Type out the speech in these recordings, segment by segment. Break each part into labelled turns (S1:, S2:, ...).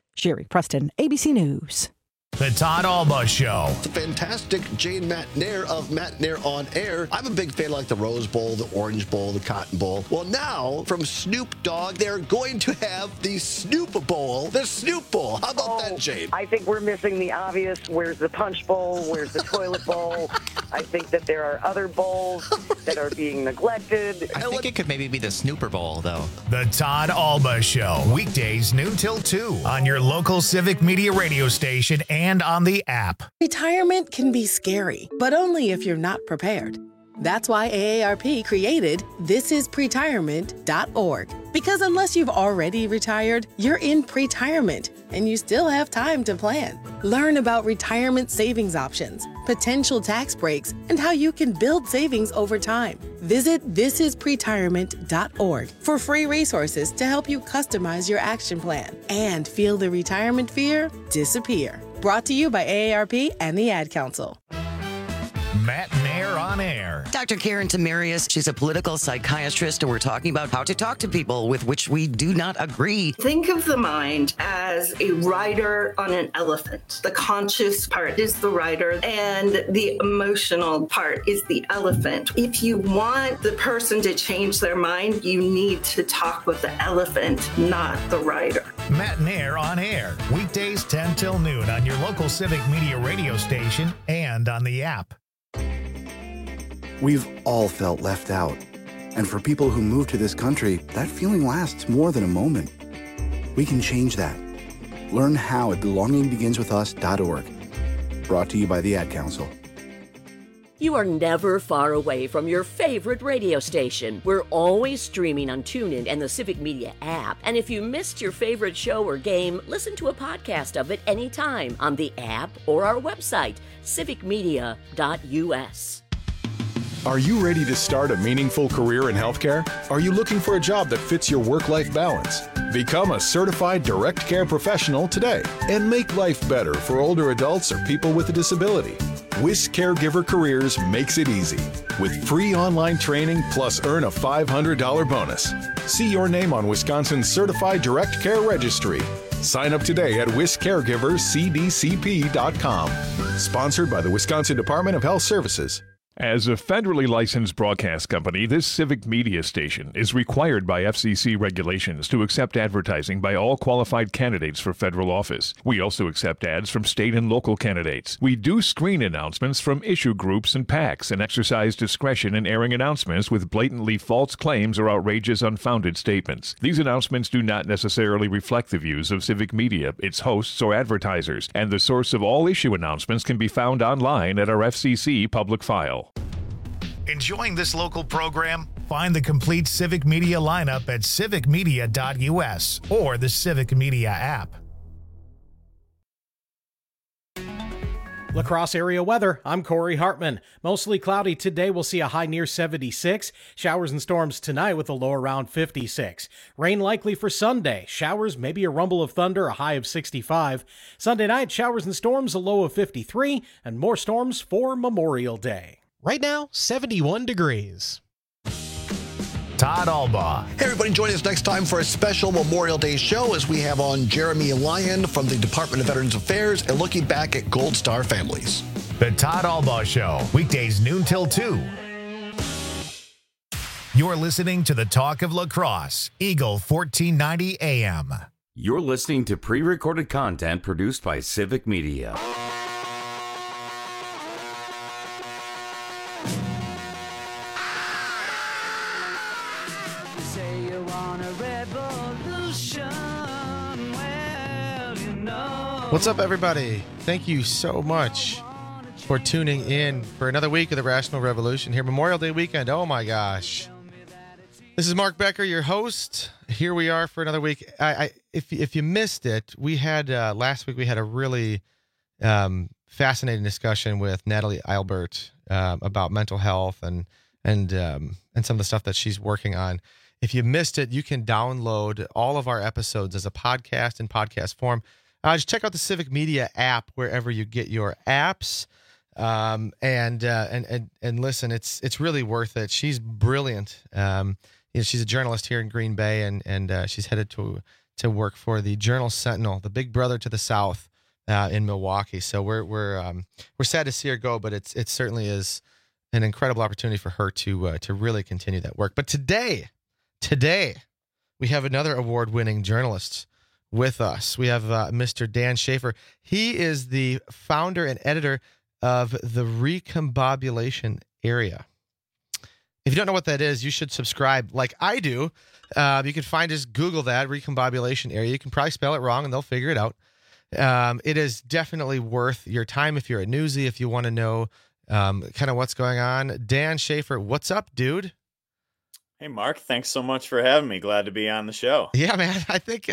S1: Sherry Preston, ABC News.
S2: The Todd Alba Show.
S3: It's a fantastic Jane McNair of McNair on Air. I'm a big fan of the Rose Bowl, the Orange Bowl, the Cotton Bowl. Well, now, from Snoop Dogg, they're going to have the Snoop Bowl, the Snoop Bowl. How about that, Jane?
S4: I think we're missing the obvious. Where's the Punch Bowl? Where's the Toilet Bowl? I think that there are other bowls that are being neglected.
S5: I think it could maybe be the Snooper Bowl, though.
S2: The Todd Alba Show. Weekdays noon till 2 on your local Civic Media radio station and on the app.
S6: Retirement can be scary, but only if you're not prepared. That's why AARP created thisispretirement.org. Because unless you've already retired, you're in pretirement, and you still have time to plan. Learn about retirement savings options, potential tax breaks, and how you can build savings over time. Visit thisispretirement.org for free resources to help you customize your action plan and feel the retirement fear disappear. Brought to you by AARP and the Ad Council.
S2: Matt Nair on Air.
S7: Dr. Karen Tamarius, she's a political psychiatrist, and we're talking about how to talk to people with which we do not agree.
S8: Think of the mind as a rider on an elephant. The conscious part is the rider, and the emotional part is the elephant. If you want the person to change their mind, you need to talk with the elephant, not the rider.
S2: Matt Nair on Air. Weekdays 10 till noon on your local Civic Media radio station and on the app.
S9: We've all felt left out. And for people who move to this country, that feeling lasts more than a moment. We can change that. Learn how at belongingbeginswithus.org. Brought to you by the Ad Council.
S10: You are never far away from your favorite radio station. We're always streaming on TuneIn and the Civic Media app. And if you missed your favorite show or game, listen to a podcast of it anytime on the app or our website, civicmedia.us.
S11: Are you ready to start a meaningful career in healthcare? Are you looking for a job that fits your work-life balance? Become a certified direct care professional today and make life better for older adults or people with a disability. WIS Caregiver Careers makes it easy with free online training plus earn a $500 bonus. See your name on Wisconsin's Certified Direct Care Registry. Sign up today at wiscaregiverscdcp.com. Sponsored by the Wisconsin Department of Health Services.
S12: As a federally licensed broadcast company, this Civic Media station is required by FCC regulations to accept advertising by all qualified candidates for federal office. We also accept ads from state and local candidates. We do screen announcements from issue groups and PACs and exercise discretion in airing announcements with blatantly false claims or outrageous, unfounded statements. These announcements do not necessarily reflect the views of Civic Media, its hosts, or advertisers, and the source of all issue announcements can be found online at our FCC public file.
S2: Enjoying this local program? Find the complete Civic Media lineup at civicmedia.us or the Civic Media app.
S13: La Crosse area weather. I'm Corey Hartman. Mostly cloudy today. We'll see a high near 76. Showers and storms tonight with a low around 56. Rain likely for Sunday. Showers, maybe a rumble of thunder, a high of 65. Sunday night, showers and storms, a low of 53. And more storms for Memorial Day.
S14: Right now, 71 degrees.
S2: Todd Alba.
S3: Hey, everybody, join us next time for a special Memorial Day show as we have on Jeremy Lyon from the Department of Veterans Affairs and looking back at Gold Star families.
S2: The Todd Alba Show, weekdays noon till 2. You're listening to the Talk of La Crosse, Eagle 1490 AM.
S15: You're listening to pre-recorded content produced by Civic Media.
S14: What's up, everybody? Thank you so much for tuning in for another week of the Rational Revolution here. Memorial Day weekend. Oh, my gosh. This is Mark Becker, your host. Here we are for another week. If you missed it, we had last week we had a really fascinating discussion with Natalie Eilbert about mental health and some of the stuff that she's working on. If you missed it, you can download all of our episodes as a podcast in podcast form. Just check out the Civic Media app wherever you get your apps, and listen. It's really worth it. She's brilliant. She's a journalist here in Green Bay, and she's headed to to work for the Journal Sentinel, the big brother to the South in Milwaukee. So we're sad to see her go, but it certainly is an incredible opportunity for her to really continue that work. But today we have another award-winning journalist with us. We have Mr. Dan Schaefer. He is the founder and editor of the Recombobulation Area. If you don't know what that is, you should subscribe like I do. You can just Google that, Recombobulation Area. You can probably spell it wrong and they'll figure it out. It is definitely worth your time if you're a newsie, if you want to know kind of what's going on. Dan Schaefer, what's up, dude?
S16: Hey, Mark, thanks so much for having me. Glad to be on the show.
S14: Yeah, man. I think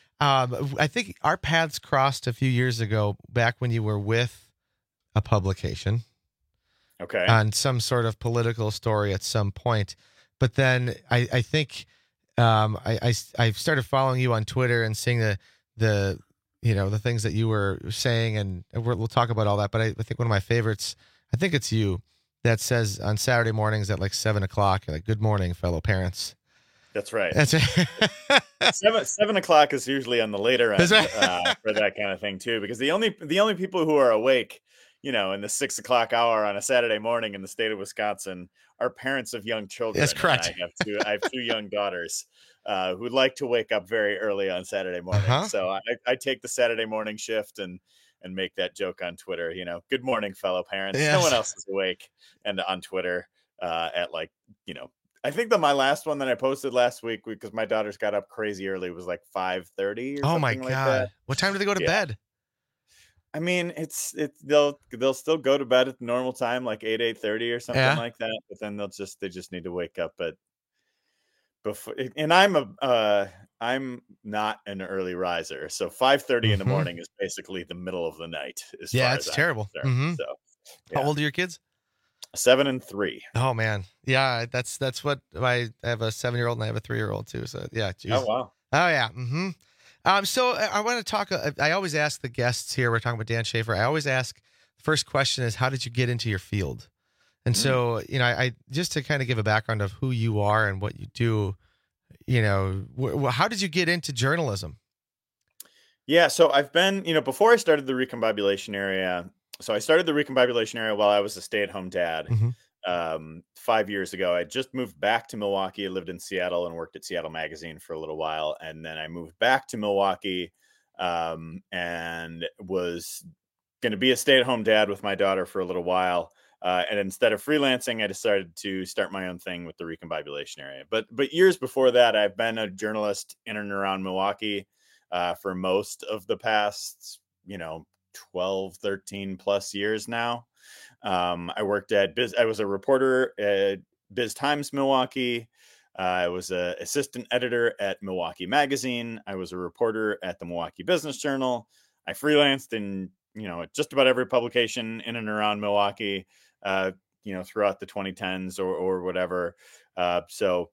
S14: our paths crossed a few years ago back when you were with a publication.
S16: Okay.
S14: On some sort of political story at some point. But then I think I started following you on Twitter and seeing the things that you were saying, and we'll talk about all that. But I think one of my favorites, I think it's you, that says on Saturday mornings at like 7:00, you're like, "Good morning, fellow parents."
S16: That's right.
S14: That's right.
S16: 7 o'clock is usually on the later end for that kind of thing too, because the only people who are awake, in the 6 o'clock hour on a Saturday morning in the state of Wisconsin are parents of young children.
S14: That's correct.
S16: I have two young daughters who like to wake up very early on Saturday morning. So I take the Saturday morning shift and make that joke on Twitter. Good morning, fellow parents.
S14: Yes.
S16: No one else is awake, and on Twitter at I think that my last one that I posted last week, because my daughters got up crazy early, was like 5:30.
S14: Oh my God!
S16: Like that.
S14: What time do they go to bed?
S16: I mean, they'll still go to bed at the normal time, like 8:30 or something like that. But then they just need to wake up before. And I'm not an early riser, so 5:30 in the morning is basically the middle of the night.
S14: It's terrible. Mm-hmm.
S16: So,
S14: How old are your kids?
S16: 7 and 3.
S14: Oh man, yeah, that's what I have a 7-year-old and I have a 3-year-old too. So yeah, geez.
S16: Oh wow.
S14: Oh yeah. Mm-hmm. So I want to talk. I always ask the guests here. We're talking about Dan Schaefer. I always ask. The first question is, how did you get into your field? And so I just to kind of give a background of who you are and what you do. How did you get into journalism?
S16: Yeah, so I've been, before I started the Recombobulation Area. So I started the Recombobulation Area while I was a stay-at-home dad. 5 years ago. I just moved back to Milwaukee. I lived in Seattle and worked at Seattle Magazine for a little while. And then I moved back to Milwaukee and was going to be a stay-at-home dad with my daughter for a little while. And instead of freelancing, I decided to start my own thing with the Recombobulation Area. But years before that, I've been a journalist in and around Milwaukee for most of the past, 12, 13 plus years now. I worked at I was a reporter at Biz Times Milwaukee. I was an assistant editor at Milwaukee Magazine. I was a reporter at the Milwaukee Business Journal. I freelanced in, just about every publication in and around Milwaukee, throughout the 2010s or whatever. So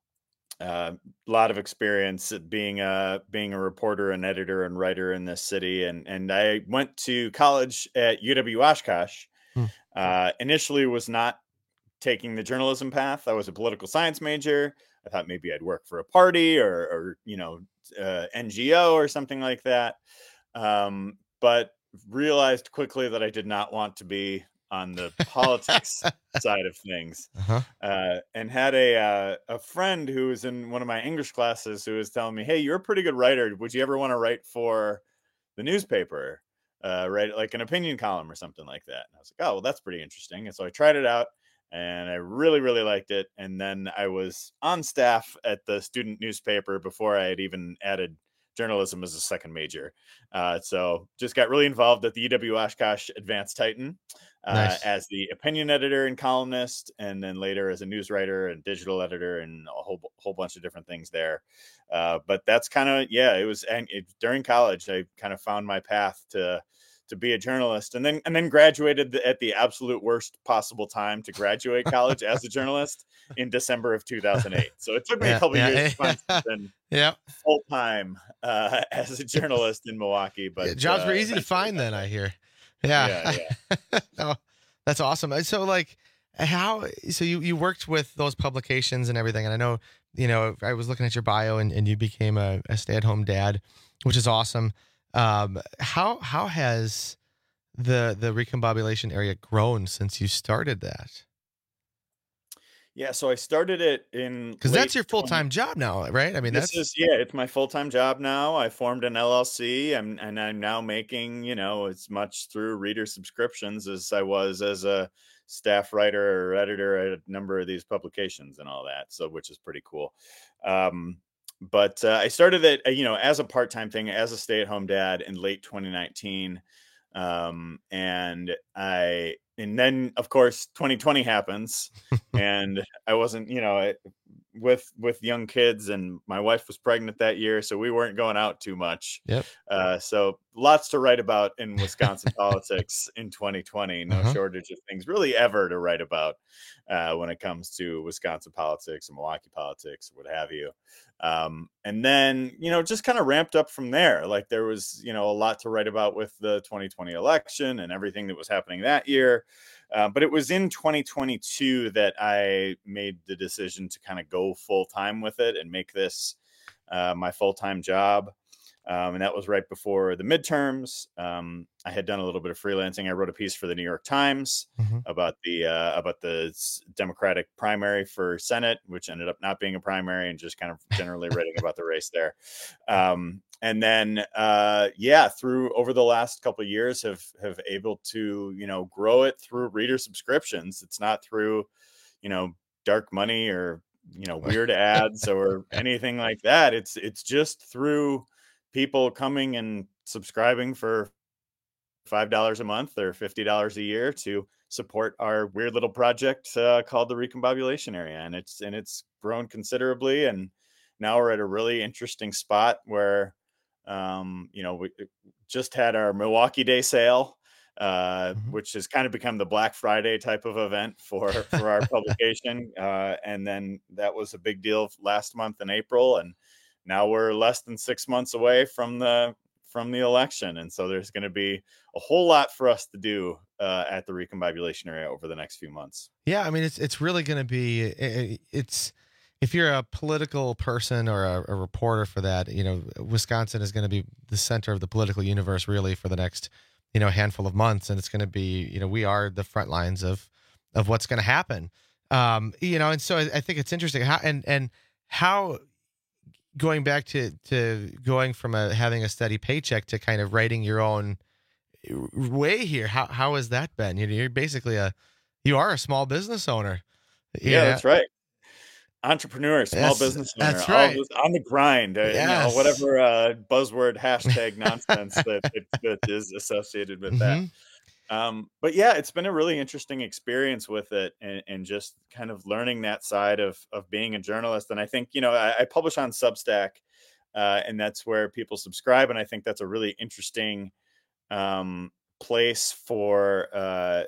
S16: a lot of experience at being a reporter and editor and writer in this city. And I went to college at UW Oshkosh. Initially was not taking the journalism path. I was a political science major. I thought maybe I'd work for a party or NGO or something like that. But realized quickly that I did not want to be on the politics side of things. And had a friend who was in one of my English classes who was telling me, "Hey, you're a pretty good writer. Would you ever want to write for the newspaper? Write like an opinion column or something like that?" And I was like, "Oh, well, that's pretty interesting." And so I tried it out and I really, really liked it. And then I was on staff at the student newspaper before I had even added journalism as a second major. So just got really involved at the UW Oshkosh Advanced Titan as the opinion editor and columnist, and then later as a news writer and digital editor and a whole bunch of different things there. But that's kind of, during college, I kind of found my path to be a journalist, and then graduated at the absolute worst possible time to graduate college as a journalist in December of 2008. So it took me a couple years to find something full time as a journalist in Milwaukee. But
S14: jobs were easy to find then, I hear. Yeah. No, that's awesome. So How so you worked with those publications and everything, and I know, you know, I was looking at your bio and you became a stay-at-home dad, which is awesome. How has the recombobulation area grown since you started that?
S16: Yeah, so I started it in
S14: Because that's
S16: late
S14: your
S16: 20
S14: full-time job now, right? I mean,
S16: This
S14: that's
S16: is yeah, it's my full-time job now. I formed an LLC and I'm now making, you know, as much through reader subscriptions as I was as a staff writer or editor at a number of these publications and all that. So which is pretty cool. But I started it, you know, as a part-time thing, as a stay-at-home dad in late 2019. And then of course 2020 happens and I wasn't, you know, with young kids, and my wife was pregnant that year, so we weren't going out too much.
S14: Yep.
S16: So lots to write about in Wisconsin politics in 2020. No shortage of things really ever to write about when it comes to Wisconsin politics and Milwaukee politics, or what have you. And then, you know, just kind of ramped up from there. Like there was, you know, a lot to write about with the 2020 election and everything that was happening that year. But it was in 2022 that I made the decision to kind of go full time with it and make this my full-time job. And that was right before the midterms. I had done a little bit of freelancing. I wrote a piece for the New York Times about the Democratic primary for Senate, which ended up not being a primary, and just kind of generally writing about the race there. And then, through over the last couple of years have able to, you know, grow it through reader subscriptions. It's not through, you know, dark money or, you know, weird ads or anything like that. It's just through people coming and subscribing for $5 a month or $50 a year to support our weird little project called the Recombobulation Area. And it's grown considerably. And now we're at a really interesting spot where, you know, we just had our Milwaukee Day sale, which has kind of become the Black Friday type of event for our publication. And then that was a big deal last month in April. And now we're less than 6 months away from the election. And so there's going to be a whole lot for us to do at the Recombobulation Area over the next few months.
S14: Yeah, I mean, it's really going to be, it's if you're a political person or a reporter for that, you know, Wisconsin is going to be the center of the political universe really for the next, you know, handful of months. And it's going to be, you know, we are the front lines of what's going to happen. You know, and so I think it's interesting how going back to going from having a steady paycheck to kind of writing your own way here. How has that been? You know, you're basically you are a small business owner.
S16: Yeah, that's right. Entrepreneur, small business owner.
S14: That's right.
S16: On the grind, you know, whatever buzzword hashtag nonsense that is associated with that. But yeah, it's been a really interesting experience with it and just kind of learning that side of being a journalist. And I think, you know, I publish on Substack and that's where people subscribe. And I think that's a really interesting place for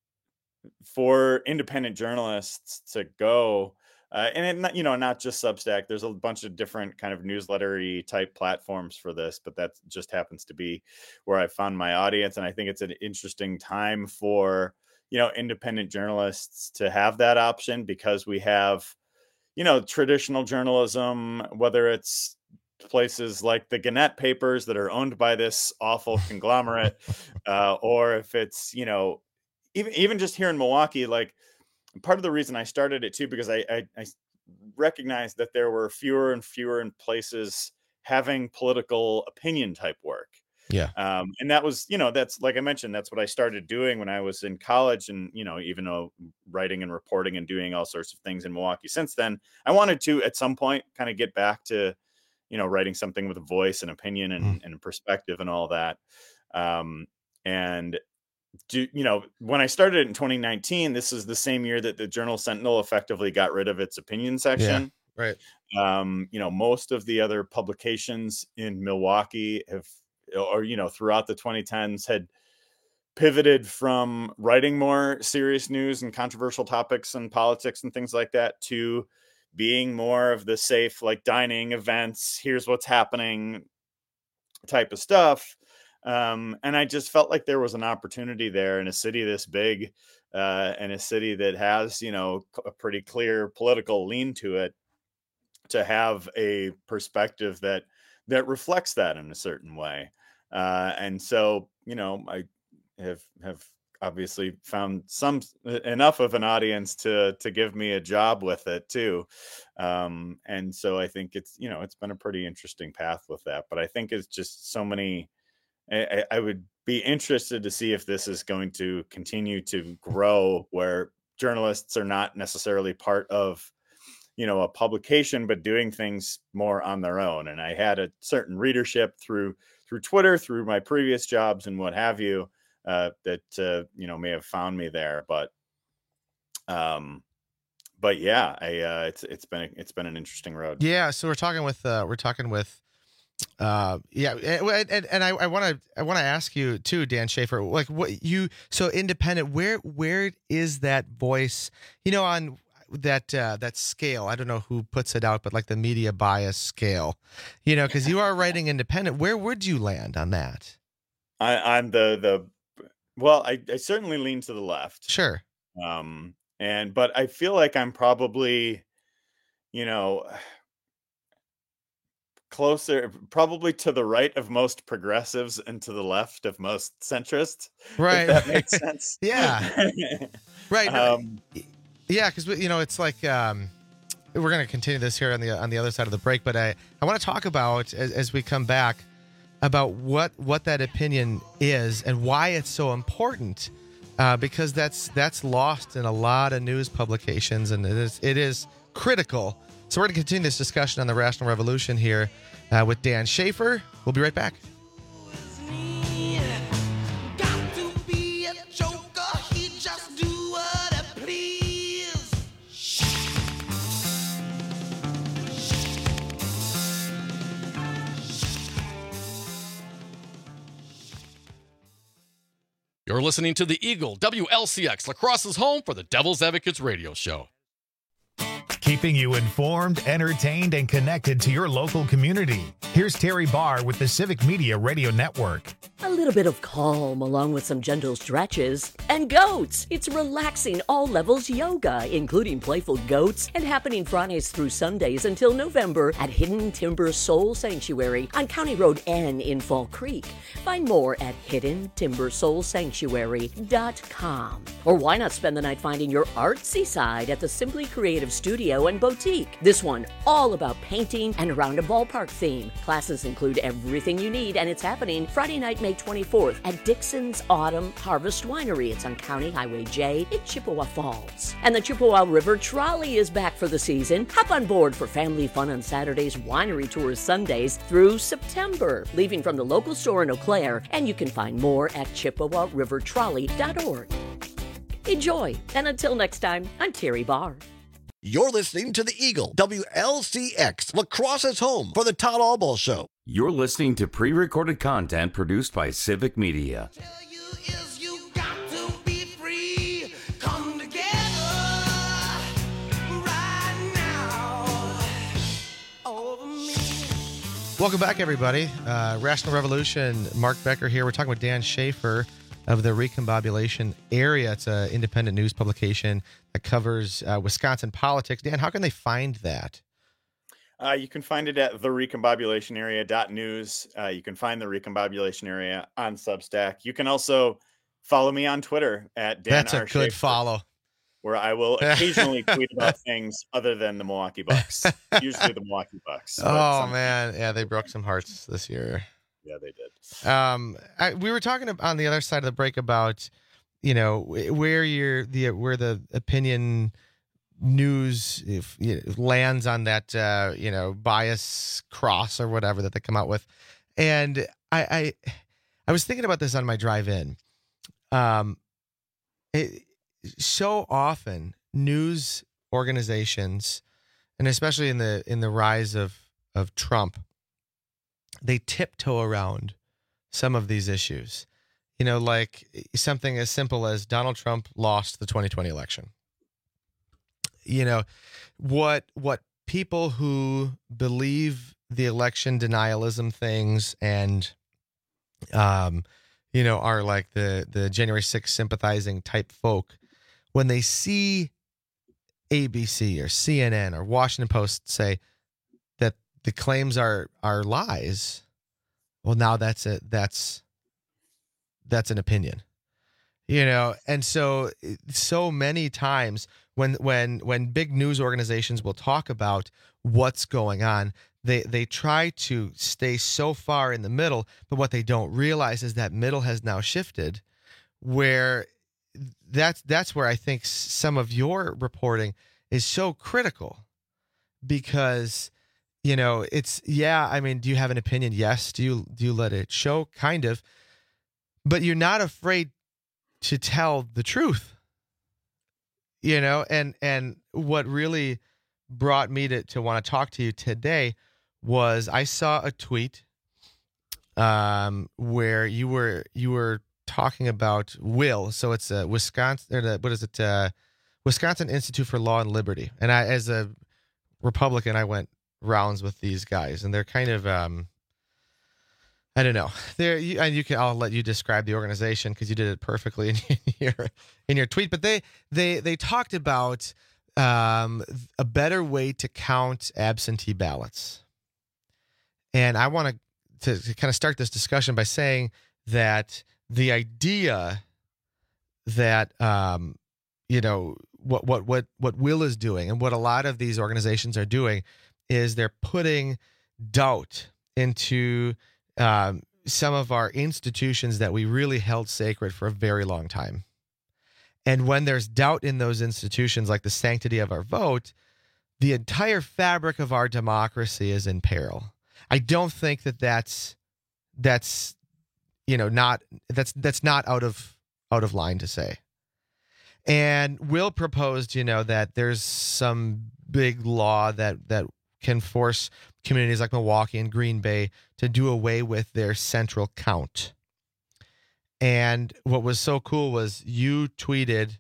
S16: independent journalists to go. And it, you know, not just Substack. There's a bunch of different kind of newsletter-y type platforms for this, but that just happens to be where I found my audience. And I think it's an interesting time for, you know, independent journalists to have that option, because we have, you know, traditional journalism, whether it's places like the Gannett papers that are owned by this awful conglomerate, or if it's, you know, even just here in Milwaukee, like, part of the reason I started it too, because I recognized that there were fewer and fewer places having political opinion type work.
S14: Yeah.
S16: And that was, you know, that's, like I mentioned, that's what I started doing when I was in college. And, you know, even though writing and reporting and doing all sorts of things in Milwaukee since then, I wanted to, at some point, kind of get back to, you know, writing something with a voice and opinion and perspective and all that. You know, when I started in 2019, this is the same year that the Journal Sentinel effectively got rid of its opinion section.
S14: Yeah, right.
S16: You know, most of the other publications in Milwaukee you know, throughout the 2010s had pivoted from writing more serious news and controversial topics and politics and things like that to being more of the safe, like dining events, here's what's happening type of stuff. And I just felt like there was an opportunity there in a city this big in a city that has, a pretty clear political lean to it, to have a perspective that reflects that in a certain way. And so, I have obviously found enough of an audience to give me a job with it too. And so I think it's been a pretty interesting path with that, but I think it's just so many, I would be interested to see if this is going to continue to grow, where journalists are not necessarily part of, a publication, but doing things more on their own. And I had a certain readership through Twitter, through my previous jobs and what have you, that may have found me there. But yeah, it's been an interesting road.
S14: Yeah. So we're talking with and I want to ask you too, Dan Schaefer, like so independent, where is that voice, on that scale? I don't know who puts it out, but like the media bias scale, because you are writing independent. Where would you land on that?
S16: I'm I certainly lean to the left.
S14: Sure.
S16: But I feel like I'm probably, closer, probably to the right of most progressives and to the left of most centrists.
S14: Right.
S16: If that makes sense.
S14: Yeah. Right. Yeah, because it's like we're going to continue this here on the other side of the break, but I want to talk about as we come back about what that opinion is and why it's so important, because that's lost in a lot of news publications, and it is critical. So we're going to continue this discussion on the Rational Revolution here with Dan Schaefer. We'll be right back.
S17: You're listening to The Eagle, WLCX, La Crosse's home for the Devil's Advocates radio show.
S2: Keeping you informed, entertained, and connected to your local community. Here's Terry Barr with the Civic Media Radio Network.
S10: A little bit of calm along with some gentle stretches. And goats! It's relaxing all levels yoga, including playful goats, and happening Fridays through Sundays until November at Hidden Timber Soul Sanctuary on County Road N in Fall Creek. Find more at hiddentimbersoulsanctuary.com. Or why not spend the night finding your artsy side at the Simply Creative Studio and Boutique? This one all about painting and around a ballpark theme. Classes include everything you need, and it's happening Friday night, May 24th at Dixon's Autumn Harvest Winery. It's on County Highway J in Chippewa Falls. And the Chippewa River Trolley is back for the season. Hop on board for family fun on Saturdays, winery tours Sundays through September, leaving from the local store in Eau Claire, and you can find more at ChippewaRiverTrolley.org. Enjoy, and until next time, I'm Terry Barr.
S3: You're listening to The Eagle, WLCX, La Crosse's home for the Todd Albaugh Show.
S15: You're listening to pre-recorded content produced by Civic Media.
S14: Welcome back, everybody. Rational Revolution, Mark Becker here. We're talking with Dan Schaefer of the Recombobulation Area. It's an independent news publication that covers Wisconsin politics. Dan, how can they find that?
S16: You can find it at therecombobulationarea.news. You can find the Recombobulation Area on Substack. You can also follow me on Twitter at Dan
S14: That's
S16: R.
S14: a good
S16: Schaefer,
S14: follow.
S16: where I will occasionally tweet about things other than the Milwaukee Bucks. Usually the Milwaukee Bucks.
S14: Oh, man. Yeah, they broke some hearts this year.
S16: Yeah, they did.
S14: We were talking on the other side of the break about, where the opinion news lands on that, bias cross or whatever that they come out with. And I was thinking about this on my drive in. So often news organizations, and especially in the rise of Trump, they tiptoe around some of these issues, like something as simple as Donald Trump lost the 2020 election. What people who believe the election denialism things and, are like the January 6th sympathizing type folk, when they see ABC or CNN or Washington Post say that the claims are lies, well, now that's an opinion, and so many times when big news organizations will talk about what's going on, they try to stay so far in the middle, but what they don't realize is that middle has now shifted, where that's where I think some of your reporting is so critical, because it's, I mean, do you have an opinion? Yes. Do you let it show? Kind of, but you're not afraid to tell the truth, and what really brought me to want to talk to you today was I saw a tweet where you were talking about Will. So it's Wisconsin, or what is it? Wisconsin Institute for Law and Liberty. And I, as a Republican, I went rounds with these guys, and they're kind of, I don't know. I'll let you describe the organization because you did it perfectly in your tweet. But they talked about a better way to count absentee ballots. And I want to kind of start this discussion by saying that the idea that what Will is doing and what a lot of these organizations are doing is they're putting doubt into some of our institutions that we really held sacred for a very long time. And when there's doubt in those institutions, like the sanctity of our vote, the entire fabric of our democracy is in peril. I don't think that's not out of line to say. And Will proposed, that there's some big law that can force communities like Milwaukee and Green Bay to do away with their central count. And what was so cool was you tweeted,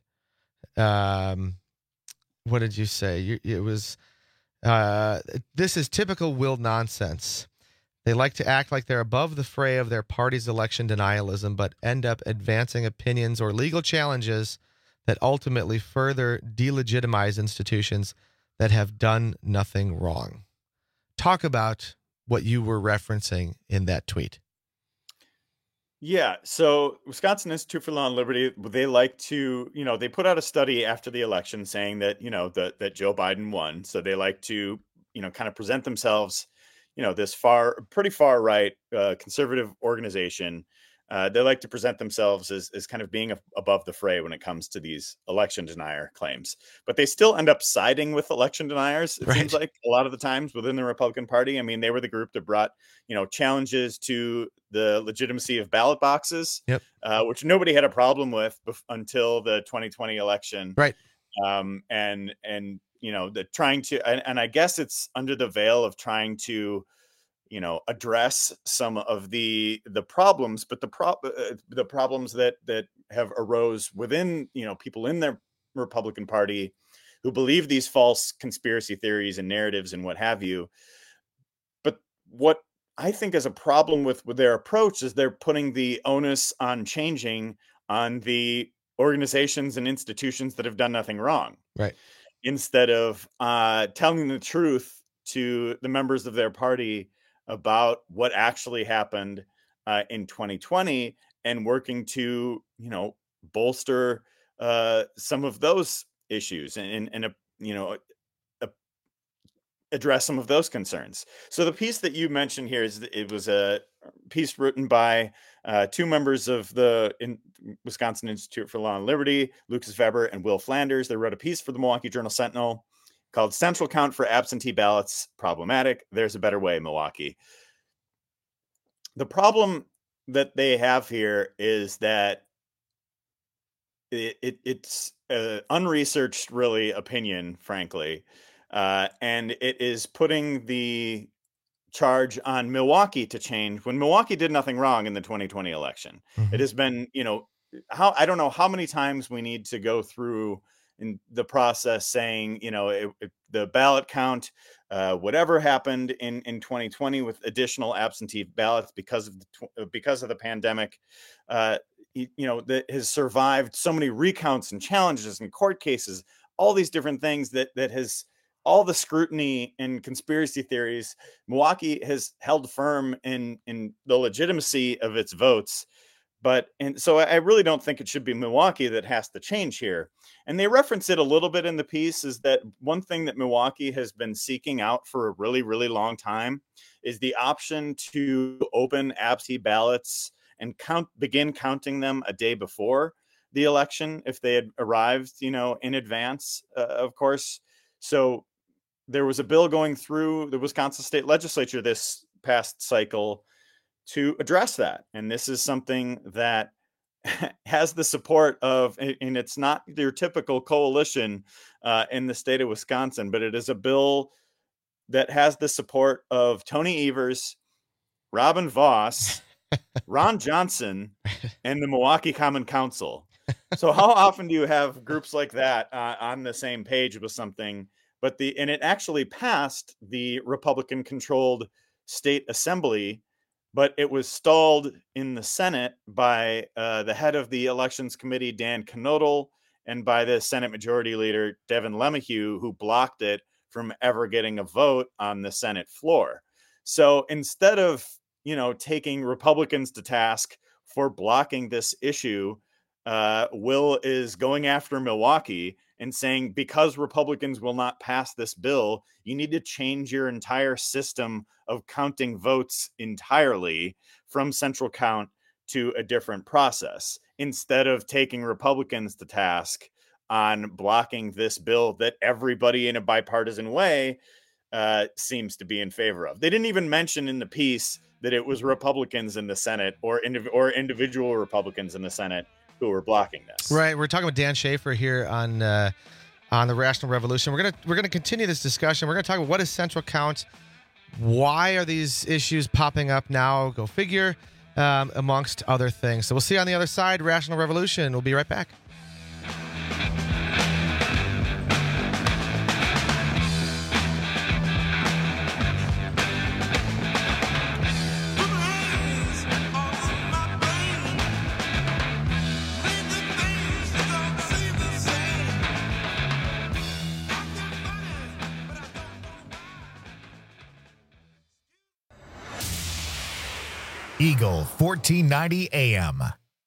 S14: what did you say? It was, this is typical Will nonsense. They like to act like they're above the fray of their party's election denialism, but end up advancing opinions or legal challenges that ultimately further delegitimize institutions that have done nothing wrong. Talk about what you were referencing in that tweet.
S16: Yeah. So Wisconsin Institute for Law and Liberty, they like to, they put out a study after the election saying that, that Joe Biden won. So they like to, kind of present themselves, this pretty far right conservative organization. They like to present themselves as kind of being above the fray when it comes to these election denier claims, but they still end up siding with election deniers. It seems like a lot of the times within the Republican Party. I mean, they were the group that brought, challenges to the legitimacy of ballot boxes, which nobody had a problem with until the 2020 election.
S14: Right.
S16: The trying to, and I guess it's under the veil of trying to, address some of the problems, but the problems that have arose within, people in the Republican Party who believe these false conspiracy theories and narratives and what have you. But what I think is a problem with their approach is they're putting the onus on changing on the organizations and institutions that have done nothing wrong.
S14: Right.
S16: Instead of telling the truth to the members of their party about what actually happened in 2020 and working to, bolster some of those issues and address some of those concerns. So the piece that you mentioned here it was a piece written by two members of the Wisconsin Institute for Law and Liberty, Lucas Weber and Will Flanders. They wrote a piece for the Milwaukee Journal-Sentinel called "Central Count for Absentee Ballots Problematic. There's a Better Way, Milwaukee." The problem that they have here is that it's unresearched, really, opinion, frankly, and it is putting the charge on Milwaukee to change when Milwaukee did nothing wrong in the 2020 election. Mm-hmm. It has been, I don't know how many times we need to go through in the process saying, the ballot count whatever happened in 2020 with additional absentee ballots because of the pandemic, that has survived so many recounts and challenges and court cases, all these different things that has all the scrutiny and conspiracy theories. Milwaukee has held firm in the legitimacy of its votes. And so I really don't think it should be Milwaukee that has to change here. And they reference it a little bit in the piece, is that one thing that Milwaukee has been seeking out for a really, really long time is the option to open absentee ballots and begin counting them a day before the election if they had arrived, in advance, of course. So there was a bill going through the Wisconsin State Legislature this past cycle to address that. And this is something that has the support of, and it's not your typical coalition in the state of Wisconsin, but it is a bill that has the support of Tony Evers, Robin Voss, Ron Johnson, and the Milwaukee Common Council. So how often do you have groups like that on the same page with something? And it actually passed the Republican-controlled state assembly, but it was stalled in the Senate by the head of the elections committee, Dan Knodel, and by the Senate Majority Leader, Devin LeMahieu, who blocked it from ever getting a vote on the Senate floor. So instead of, taking Republicans to task for blocking this issue, Will is going after Milwaukee and saying, because Republicans will not pass this bill, you need to change your entire system of counting votes entirely from central count to a different process, instead of taking Republicans to task on blocking this bill that everybody in a bipartisan way seems to be in favor of. They didn't even mention in the piece that it was Republicans in the Senate or individual Republicans in the Senate who were blocking this.
S14: Right. We're talking with Dan Schaefer here on the Rational Revolution. We're gonna continue this discussion. We're gonna talk about what is central count, why are these issues popping up now, go figure, amongst other things. So we'll see you on the other side. Rational Revolution. We'll be right back.
S2: Eagle 1490 AM.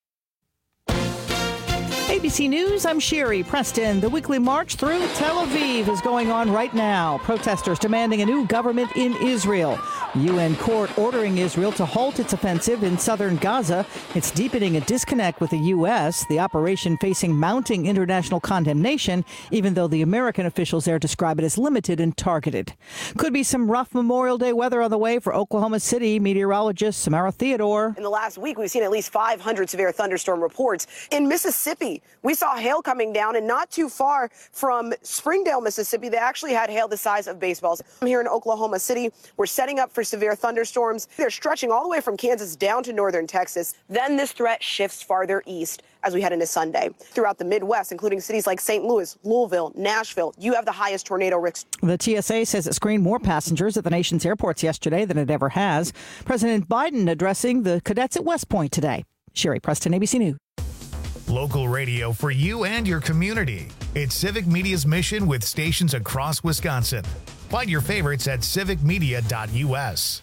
S1: ABC News, I'm Sherry Preston. The weekly march through Tel Aviv is going on right now. Protesters demanding a new government in Israel. UN court ordering Israel to halt its offensive in southern Gaza. It's deepening a disconnect with the U.S., the operation facing mounting international condemnation, even though the American officials there describe it as limited and targeted. Could be some rough Memorial Day weather on the way for Oklahoma City meteorologist Samara Theodore.
S18: In the last week, we've seen at least 500 severe thunderstorm reports. In Mississippi, we saw hail coming down, and not too far from Springdale, Mississippi, they actually had hail the size of baseballs. Here in Oklahoma City, we're setting up for severe thunderstorms. They're stretching all the way from Kansas down to northern Texas. Then this threat shifts farther east as we head into Sunday. Throughout the Midwest, including cities like St. Louis, Louisville, Nashville, you have the highest tornado risk.
S1: The TSA says it screened more passengers at the nation's airports yesterday than it ever has. President Biden addressing the cadets at West Point today. Sherry Preston, ABC News.
S2: Local radio for you and your community. It's Civic Media's mission with stations across Wisconsin. Find your favorites at civicmedia.us.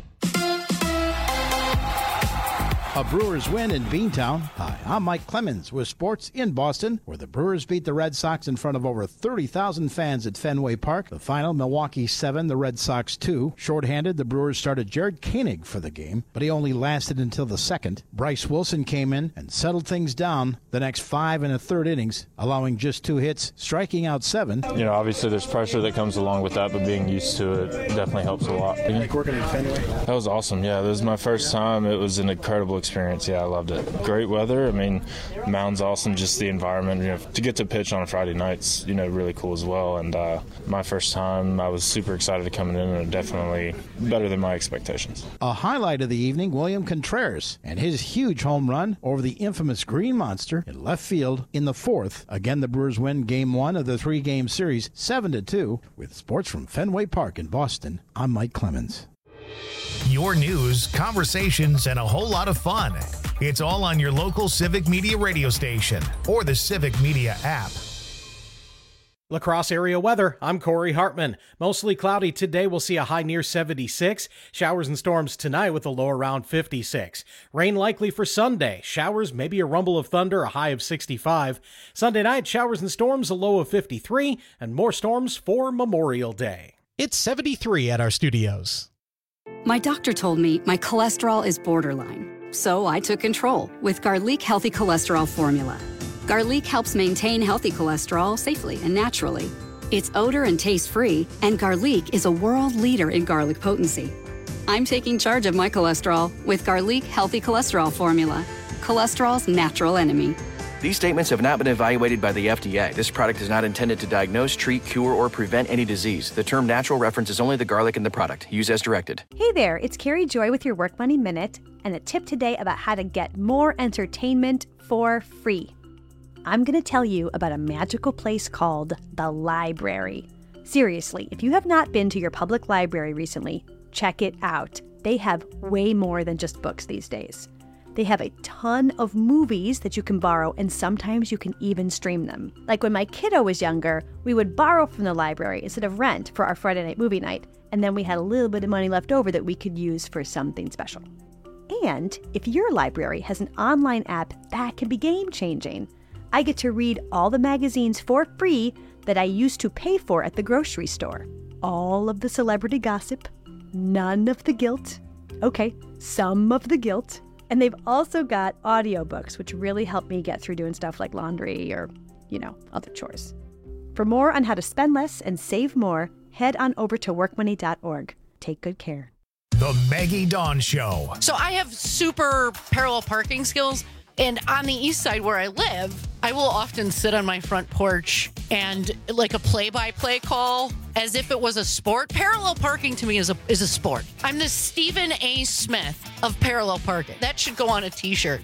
S19: A Brewers win in Beantown. Hi, I'm Mike Clemens with sports in Boston, where the Brewers beat the Red Sox in front of over 30,000 fans at Fenway Park. The final, Milwaukee 7, the Red Sox 2. Shorthanded, the Brewers started Jared Koenig for the game, but he only lasted until the second. Bryce Wilson came in and settled things down the next 5 1/3 innings, allowing just 2 hits, striking out 7.
S20: Obviously there's pressure that comes along with that, but being used to it definitely helps a lot.
S19: Like working in Fenway?
S20: That was awesome, yeah. This was my first time. It was an incredible experience. Yeah, I loved it. Great weather. I mean, the mound's awesome. Just the environment. To get to pitch on a Friday night's, really cool as well. And my first time, I was super excited to come in, and definitely better than my expectations.
S19: A highlight of the evening, William Contreras and his huge home run over the infamous Green Monster in left field in the fourth. Again, the Brewers win Game 1 of the 3-game series 7-2. With sports from Fenway Park in Boston, I'm Mike Clemens.
S2: Your news, conversations, and a whole lot of fun. It's all on your local Civic Media radio station or the Civic Media app.
S13: La Crosse area weather. I'm Corey Hartman. Mostly cloudy today. We'll see a high near 76. Showers and storms tonight with a low around 56. Rain likely for Sunday. Showers, maybe a rumble of thunder, a high of 65. Sunday night, showers and storms, a low of 53. And more storms for Memorial Day.
S21: It's 73 at our studios.
S22: My doctor told me my cholesterol is borderline. So I took control with Garlic Healthy Cholesterol Formula. Garlic helps maintain healthy cholesterol safely and naturally. It's odor and taste-free, and Garlic is a world leader in garlic potency. I'm taking charge of my cholesterol with Garlic Healthy Cholesterol Formula, cholesterol's natural enemy.
S23: These statements have not been evaluated by the FDA. This product is not intended to diagnose, treat, cure, or prevent any disease. The term natural references only the garlic in the product. Use as directed.
S24: Hey there, it's Carrie Joy with your Work Money Minute, and a tip today about how to get more entertainment for free. I'm going to tell you about a magical place called the library. Seriously, if you have not been to your public library recently, check it out. They have way more than just books these days. They have a ton of movies that you can borrow, and sometimes you can even stream them. Like when my kiddo was younger, we would borrow from the library instead of rent for our Friday night movie night, and then we had a little bit of money left over that we could use for something special. And if your library has an online app, that can be game-changing. I get to read all the magazines for free that I used to pay for at the grocery store. All of the celebrity gossip, none of the guilt. Okay, some of the guilt. And they've also got audiobooks, which really help me get through doing stuff like laundry or, other chores. For more on how to spend less and save more, head on over to workmoney.org. Take good care.
S2: The Maggie Dawn Show.
S25: So I have super parallel parking skills. And on the east side where I live, I will often sit on my front porch and like a play-by-play call as if it was a sport. Parallel parking to me is a sport. I'm the Stephen A. Smith of parallel parking. That should go on a t-shirt.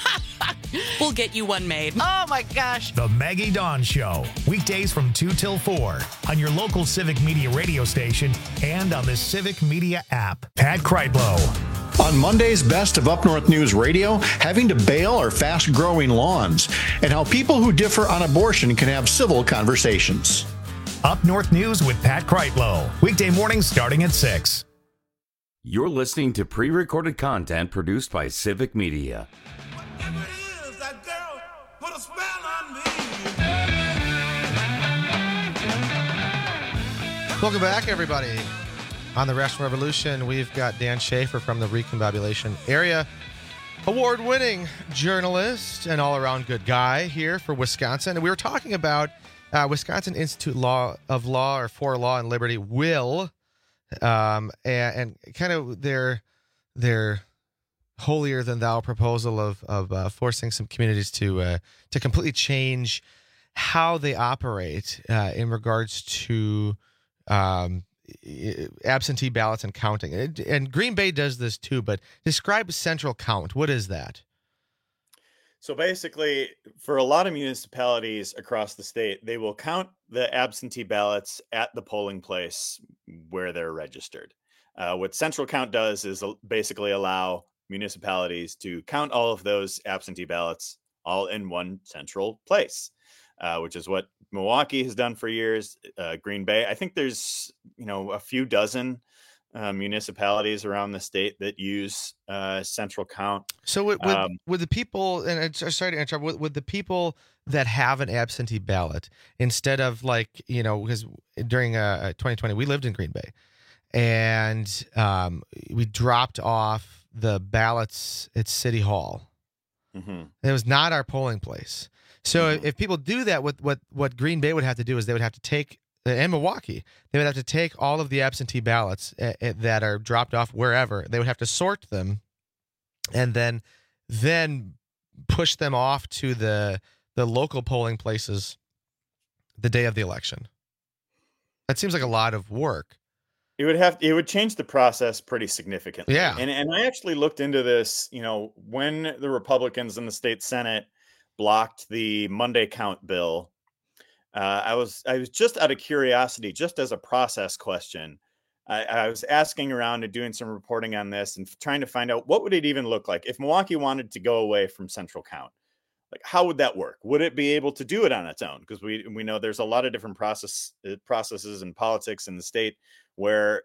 S26: We'll get you one made.
S25: Oh my gosh.
S2: The Maggie Dawn Show. Weekdays from 2 till 4 on your local Civic Media radio station and on the Civic Media app. Pat Kreitlow.
S27: On Monday's Best of Up North News Radio, having to bail our fast-growing lawns and how people who differ on abortion can have civil conversations.
S2: Up North News with Pat Kreitlow. Weekday mornings starting at 6.
S15: You're listening to pre-recorded content produced by Civic Media.
S14: Welcome back, everybody. On the Rational Revolution, we've got Dan Schaefer from the Recombobulation Area, award-winning journalist and all-around good guy here for Wisconsin. And we were talking about Wisconsin Institute of Law or for Law and Liberty will, and kind of their holier-than-thou proposal of forcing some communities to completely change how they operate in regards to absentee ballots and counting. And Green Bay does this too, but describe central count. What is that?
S16: So basically, for a lot of municipalities across the state, they will count the absentee ballots at the polling place where they're registered. What central count does is basically allow municipalities to count all of those absentee ballots all in one central place, which is what Milwaukee has done for years. Green Bay, I think there's a few dozen municipalities around the state that use central count. So
S14: with the people, and sorry to interrupt, with the people that have an absentee ballot, instead of because during 2020 we lived in Green Bay, and we dropped off the ballots at City Hall. Mm-hmm. It was not our polling place. So if people do that, what Green Bay would have to do is they would have to take, and Milwaukee, they would have to take all of the absentee ballots that are dropped off wherever. They would have to sort them and then push them off to the local polling places the day of the election. That seems like a lot of work.
S16: It would change the process pretty significantly.
S14: Yeah.
S16: And I actually looked into this, when the Republicans in the state Senate blocked the Monday count bill. I was just out of curiosity, just as a process question. I was asking around and doing some reporting on this and trying to find out what would it even look like if Milwaukee wanted to go away from central count. Like, how would that work? Would it be able to do it on its own? Because we know there's a lot of different processes and politics in the state where,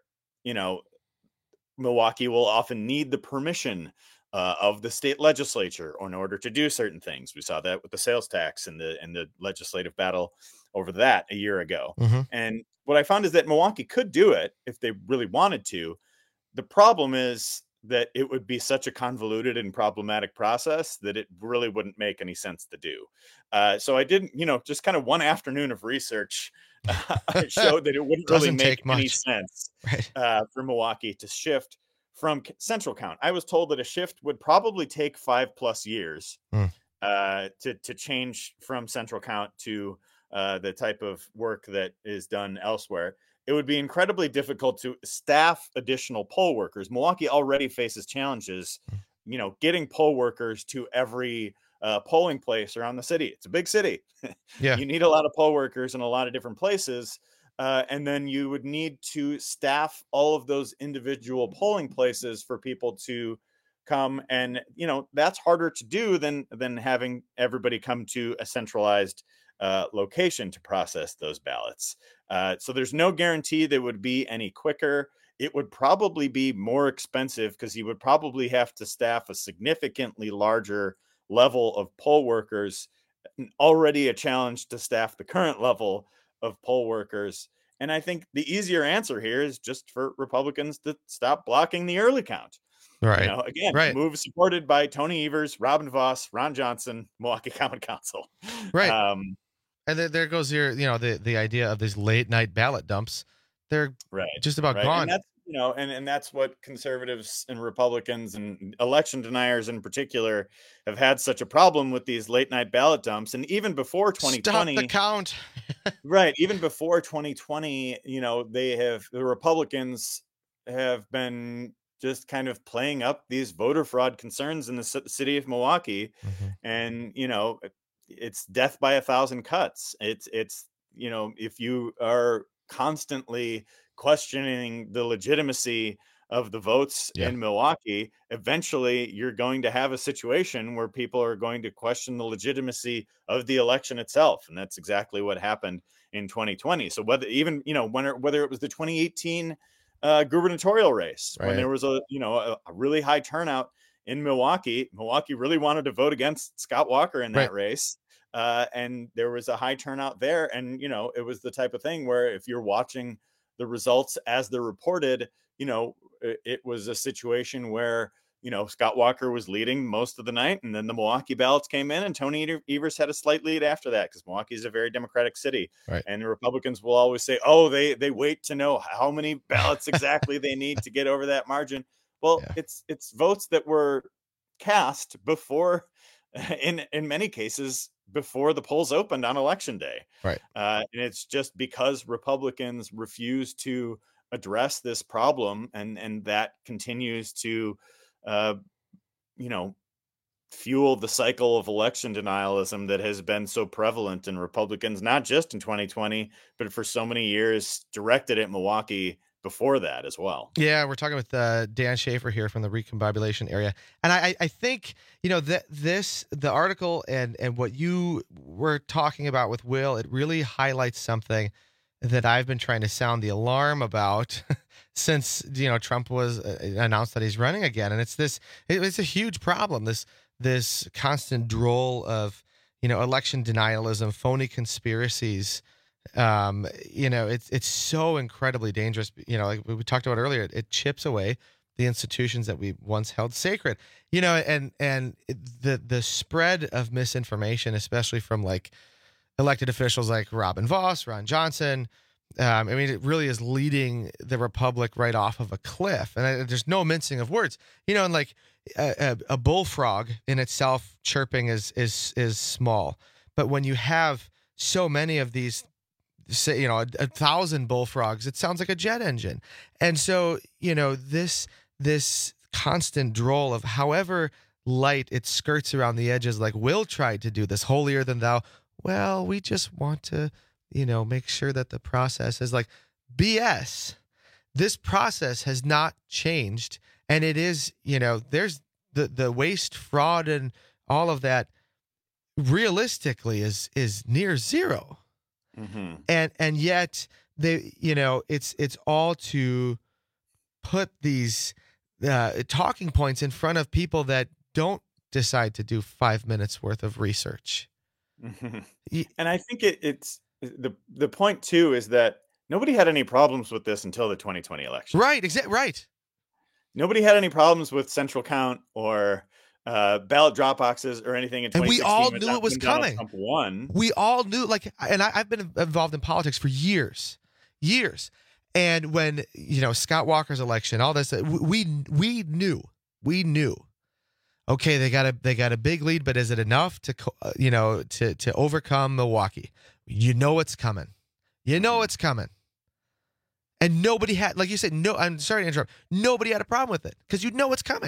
S16: Milwaukee will often need the permission of the state legislature in order to do certain things. We saw that with the sales tax and the legislative battle over that a year ago.
S14: Mm-hmm.
S16: And what I found is that Milwaukee could do it if they really wanted to. The problem is that it would be such a convoluted and problematic process that it really wouldn't make any sense to do. So I didn't, just kind of one afternoon of research showed that it wouldn't really make any sense for Milwaukee to shift from central count. I was told that a shift would probably take 5+ years to change from central count to the type of work that is done elsewhere. It would be incredibly difficult to staff additional poll workers. Milwaukee already faces challenges, getting poll workers to every polling place around the city. It's a big city.
S14: Yeah.
S16: You need a lot of poll workers in a lot of different places. And then you would need to staff all of those individual polling places for people to come. And, that's harder to do than having everybody come to a centralized location to process those ballots. So there's no guarantee that would be any quicker. It would probably be more expensive because you would probably have to staff a significantly larger level of poll workers, already a challenge to staff the current level of poll workers. And I think the easier answer here is just for Republicans to stop blocking the early count.
S14: Right.
S16: Move supported by Tony Evers, Robin Voss, Ron Johnson, Milwaukee Common Council.
S14: Right. And there goes the idea of these late night ballot dumps. They're just about gone.
S16: And that's, and that's what conservatives and Republicans and election deniers in particular have had such a problem with, these late night ballot dumps. And even before 2020,
S14: stop the count.
S16: Right. Even before 2020, the Republicans have been just kind of playing up these voter fraud concerns in the city of Milwaukee.
S14: Mm-hmm.
S16: And, it's death by 1,000 cuts. It's if you are constantly questioning the legitimacy of the votes in Milwaukee, eventually you're going to have a situation where people are going to question the legitimacy of the election itself. And that's exactly what happened in 2020. So whether it was the 2018 gubernatorial race, when there was a really high turnout in Milwaukee really wanted to vote against Scott Walker in that race. And there was a high turnout there. And, it was the type of thing where if you're watching the results as they're reported, it was a situation where, Scott Walker was leading most of the night, and then the Milwaukee ballots came in and Tony Evers had a slight lead after that, because Milwaukee is a very Democratic city.
S14: Right.
S16: And the Republicans will always say, oh, they wait to know how many ballots exactly they need to get over that margin. Well, it's votes that were cast before, in many cases, before the polls opened on election day.
S14: Right.
S16: And it's just because Republicans refuse to address this problem, and that continues to, fuel the cycle of election denialism that has been so prevalent in Republicans, not just in 2020, but for so many years directed at Milwaukee before that as well.
S14: Yeah, we're talking with Dan Schaefer here from the Recombobulation area. And I think, the article and what you were talking about with Will, it really highlights something that I've been trying to sound the alarm about since, Trump was announced that he's running again. And it's a huge problem. This constant droll of, election denialism, phony conspiracies. It's so incredibly dangerous. Like we talked about earlier, it chips away the institutions that we once held sacred. And the spread of misinformation, especially from like elected officials like Robin Voss, Ron Johnson, I mean, it really is leading the republic right off of a cliff, and there's no mincing of words. And like a bullfrog in itself chirping is small, but when you have so many of these, say, 1,000 bullfrogs, it sounds like a jet engine. And so, this constant droll of however light it skirts around the edges, like Will tried to do this holier than thou. Well, we just want to, make sure that the process is like BS. This process has not changed. And it is, there's the waste, fraud, and all of that realistically is near zero.
S16: Mm-hmm.
S14: And yet they, it's all to put these talking points in front of people that don't decide to do 5 minutes worth of research.
S16: Mm-hmm. And I think it's the point too is that nobody had any problems with this until the 2020 election.
S14: Right. Exactly. Right.
S16: Nobody had any problems with central count or ballot drop boxes or anything in 2016.
S14: And we all knew it was coming.
S16: Trump won.
S14: We all knew, and I've been involved in politics for years. And when, Scott Walker's election, all this, we knew. Okay, they got a big lead, but is it enough to overcome Milwaukee? It's coming. It's coming. And nobody had, like you said, I'm sorry to interrupt. Nobody had a problem with it because it's coming.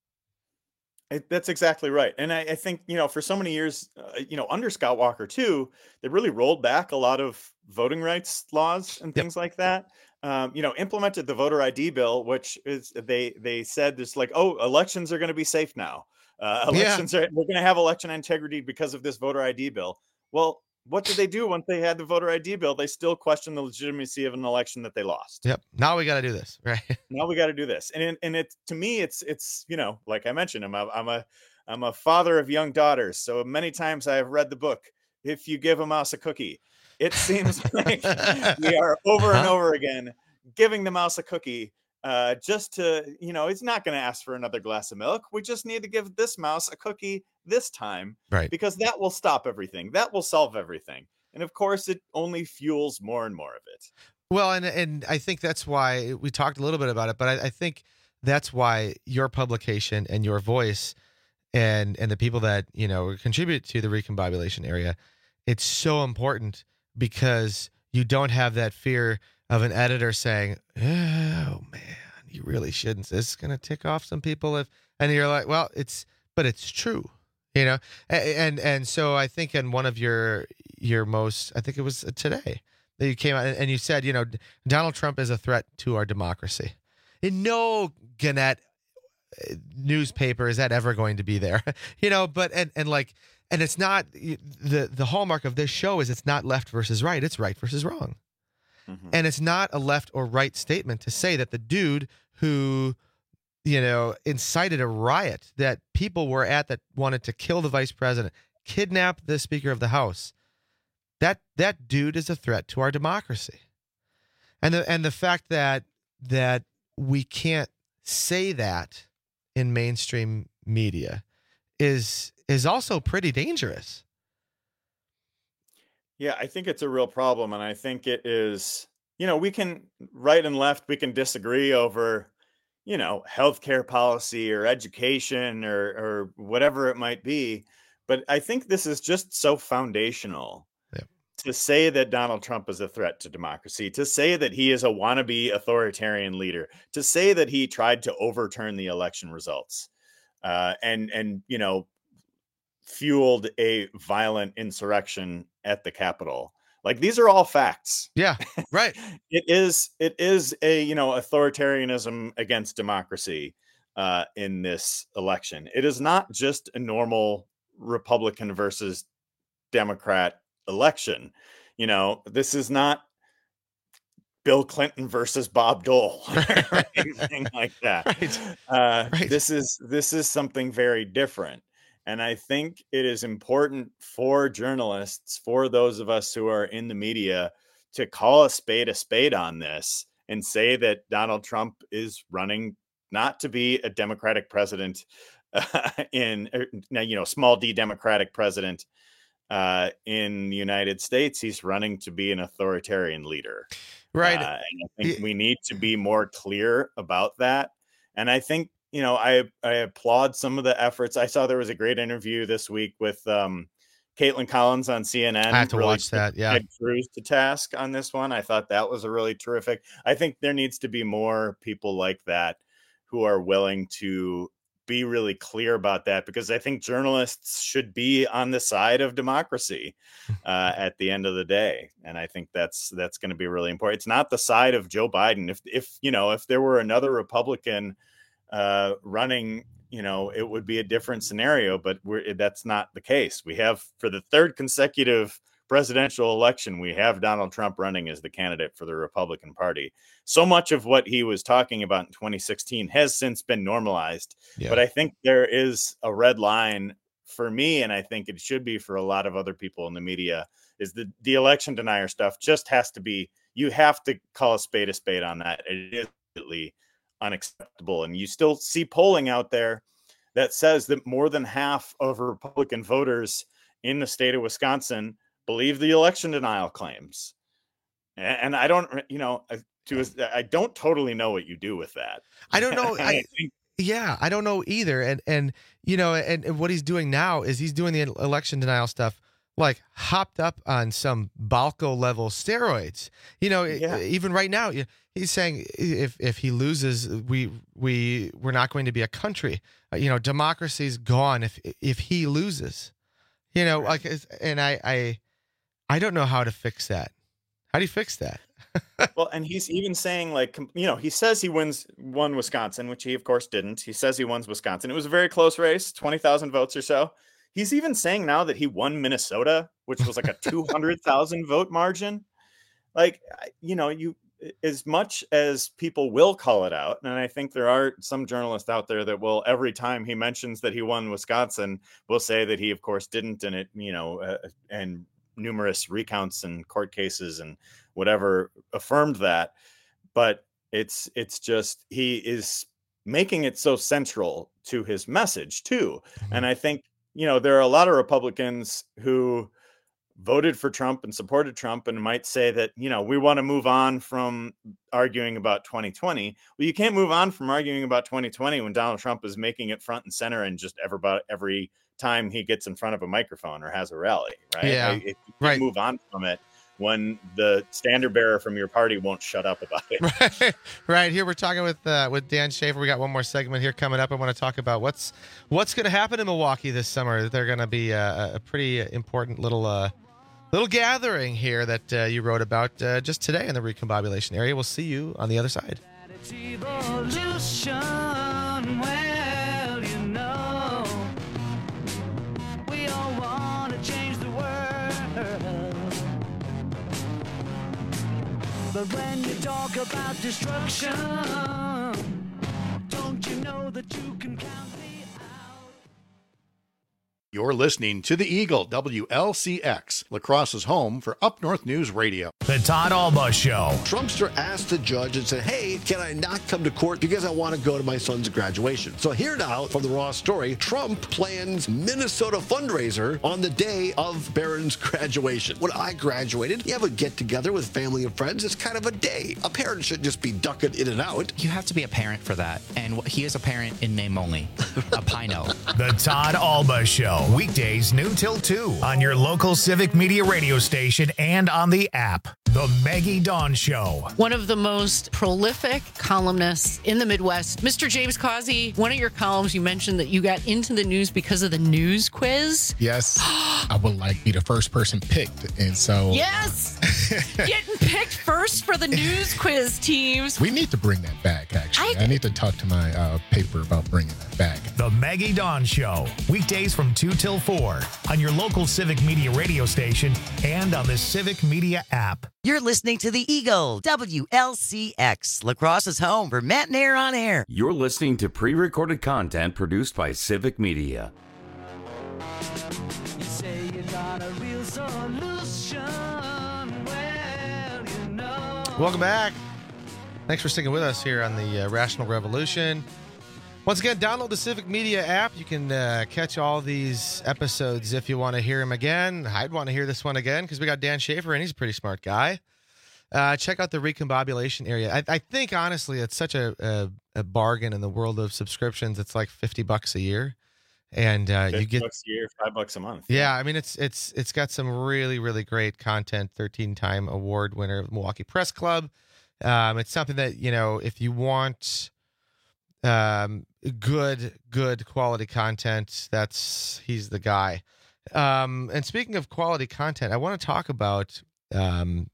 S16: That's exactly right. And I think, for so many years, under Scott Walker too, they really rolled back a lot of voting rights laws and things like that. Implemented the voter ID bill, which is they said this like, oh, elections are going to be safe now. We're going to have election integrity because of this voter ID bill. Well, what did they do once they had the voter ID bill? They still questioned the legitimacy of an election that they lost.
S14: Yep. Now we got to do this, right?
S16: Now we got to do this. And it, to me, it's, like I mentioned, I'm a father of young daughters. So many times I have read the book, If You Give a Mouse a Cookie. It seems like we are over and over again giving the mouse a cookie just to, it's not going to ask for another glass of milk. We just need to give this mouse a cookie this time,
S14: right?
S16: Because that will stop everything. That will solve everything. And of course, it only fuels more and more of it.
S14: Well, and I think that's why we talked a little bit about it, but I think that's why your publication and your voice and the people that, contribute to the Recombobulation area, it's so important because you don't have that fear of an editor saying, oh man, you really shouldn't. This is going to tick off some people and you're like, well, it's true, and so I think in one of your most, I think it was today that you came out and you said, Donald Trump is a threat to our democracy. In no Gannett newspaper is that ever going to be there, but, and it's not the hallmark of this show is it's not left versus right. It's right versus wrong. Mm-hmm. And it's not a left or right statement to say that the dude who, incited a riot that people were at that wanted to kill the vice president, kidnap the Speaker of the House, that dude is a threat to our democracy. And the fact that we can't say that in mainstream media is also pretty dangerous.
S16: Yeah, I think it's a real problem. And I think it is, we can, right and left, we can disagree over, healthcare policy or education or whatever it might be. But I think this is just so foundational to say that Donald Trump is a threat to democracy, to say that he is a wannabe authoritarian leader, to say that he tried to overturn the election results and fueled a violent insurrection at the Capitol. Like, these are all facts.
S14: Yeah, right.
S16: It is a, authoritarianism against democracy in this election. It is not just a normal Republican versus Democrat election. This is not Bill Clinton versus Bob Dole or anything like that.
S14: Right.
S16: This is something very different. And I think it is important for journalists, for those of us who are in the media, to call a spade on this and say that Donald Trump is running not to be a Democratic president small d Democratic president in the United States, he's running to be an authoritarian leader.
S14: Right.
S16: And I think we need to be more clear about that. And I think, I applaud some of the efforts. I saw there was a great interview this week with Caitlin Collins on CNN.
S14: I have to watch that. Yeah.
S16: Ted Cruz to task on this one. I thought that was a really terrific. I think there needs to be more people like that who are willing to be really clear about that, because I think journalists should be on the side of democracy at the end of the day. And I think that's going to be really important. It's not the side of Joe Biden. If there were another Republican running, it would be a different scenario, but that's not the case. We have, for the third consecutive presidential election, we have Donald Trump running as the candidate for the Republican Party. So much of what he was talking about in 2016 has since been normalized. Yeah. But I think there is a red line for me, and I think it should be for a lot of other people in the media, is the election denier stuff just has to be, you have to call a spade on that. It is really unacceptable. And you still see polling out there that says that more than half of Republican voters in the state of Wisconsin believe the election denial claims. And I don't, I don't totally know what you do with that.
S14: I don't know. I don't know either. And what he's doing now is he's doing the election denial stuff like hopped up on some Balco level steroids. Even right now, he's saying if he loses, we're not going to be a country. Democracy's gone if he loses. And I don't know how to fix that. How do you fix that?
S16: Well, and he's even saying, he says he won Wisconsin, which he of course didn't. He says he won Wisconsin. It was a very close race, 20,000 votes or so. He's even saying now that he won Minnesota, which was like a 200,000 vote margin. As much as people will call it out, and I think there are some journalists out there that will, every time he mentions that he won Wisconsin, will say that he of course didn't, and it, and numerous recounts and court cases and whatever affirmed that. But it's just, he is making it so central to his message too. And I think, there are a lot of Republicans who voted for Trump and supported Trump and might say that, we want to move on from arguing about 2020. Well, you can't move on from arguing about 2020 when Donald Trump is making it front and center and just every time he gets in front of a microphone or has a rally, right?
S14: Yeah,
S16: you can't move on from it when the standard bearer from your party won't shut up about it.
S14: Right. Here we're talking with Dan Schaefer. We got one more segment here coming up. I want to talk about what's going to happen in Milwaukee this summer. They're going to be a pretty important little gathering here that you wrote about just today in the recombobulation area. We'll see you on the other side.
S4: We all want to change the world. But when you talk about destruction, don't you know that you can count me out?
S27: You're listening to The Eagle, WLCX, La Crosse's home for Up North News Radio.
S2: The Todd Alba Show.
S3: Trumpster asked the judge and said, hey, can I not come to court because I want to go to my son's graduation? So here now from the Raw story, Trump plans Minnesota fundraiser on the day of Barron's graduation. When I graduated, you have a get-together with family and friends. It's kind of a day. A parent should just be ducking in and out.
S5: You have to be a parent for that. And he is a parent in name only. A Pino.
S2: The Todd Alba Show. Weekdays noon till 2 on your local Civic Media radio station and on the app. The Maggie Dawn Show.
S25: One of the most prolific columnists in the Midwest, Mr. James Causey. One of your columns, you mentioned that you got into the news because of the news quiz.
S6: Yes. I would be the first person picked. And so.
S25: Yes. Getting picked first for the news quiz teams.
S6: We need to bring that back, actually. I need to talk to my paper about bringing that back.
S2: The Maggie Dawn Show. Weekdays from 2 till 4 on your local Civic Media radio station and on the Civic Media app.
S7: You're listening to The Eagle, WLCX, La Crosse's home for Matt Nair on Air.
S15: You're listening to pre-recorded content produced by Civic Media.
S4: You say you got a real solution. Well, you know.
S14: Welcome back. Thanks for sticking with us here on the Rational Revolution. Once again, download the Civic Media app. You can catch all these episodes if you want to hear them again. I'd want to hear this one again because we got Dan Schaefer, and he's a pretty smart guy. Check out the recombobulation area. I think, honestly, it's such a bargain in the world of subscriptions. It's like $50 a year. And you get
S16: $50 a year, $5 a month.
S14: Yeah, I mean, it's got some really, really great content. 13-time award winner of Milwaukee Press Club. It's something that, if you want good quality content, he's the guy. And speaking of quality content, I want to talk about the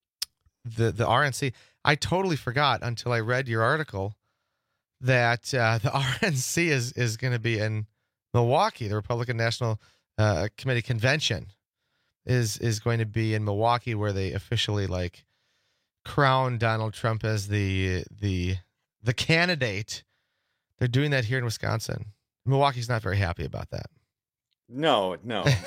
S14: RNC. I totally forgot until I read your article that the RNC is going to be in Milwaukee. The Republican National Committee convention is going to be in Milwaukee, where they officially crown Donald Trump as the candidate. They're doing that here in Wisconsin. Milwaukee's not very happy about that.
S16: No.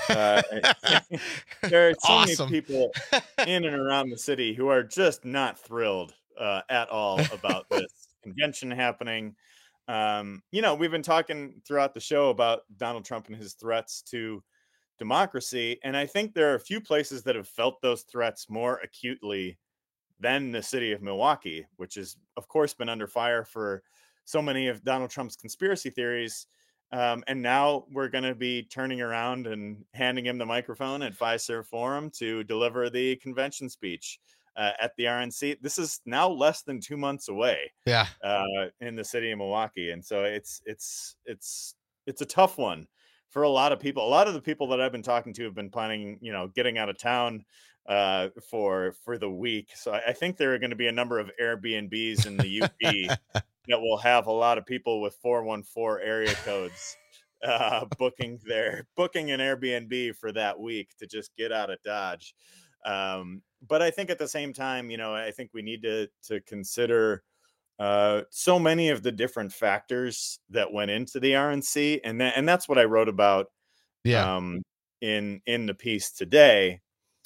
S16: There are so many
S14: Awesome.
S16: people in and around the city who are just not thrilled at all about this convention happening. We've been talking throughout the show about Donald Trump and his threats to democracy. And I think there are a few places that have felt those threats more acutely than the city of Milwaukee, which has, of course, been under fire for so many of Donald Trump's conspiracy theories. And now we're going to be turning around and handing him the microphone at Fiserv Forum to deliver the convention speech at the RNC. This is now less than 2 months away.
S14: Yeah.
S16: In the city of Milwaukee. And so it's a tough one for a lot of people. A lot of the people that I've been talking to have been planning, getting out of town for the week. So I think there are going to be a number of Airbnbs in the UP that will have a lot of people with 414 area codes booking an Airbnb for that week to just get out of Dodge. But I think at the same time, I think we need to consider so many of the different factors that went into the RNC, and that's what I wrote about. In the piece today.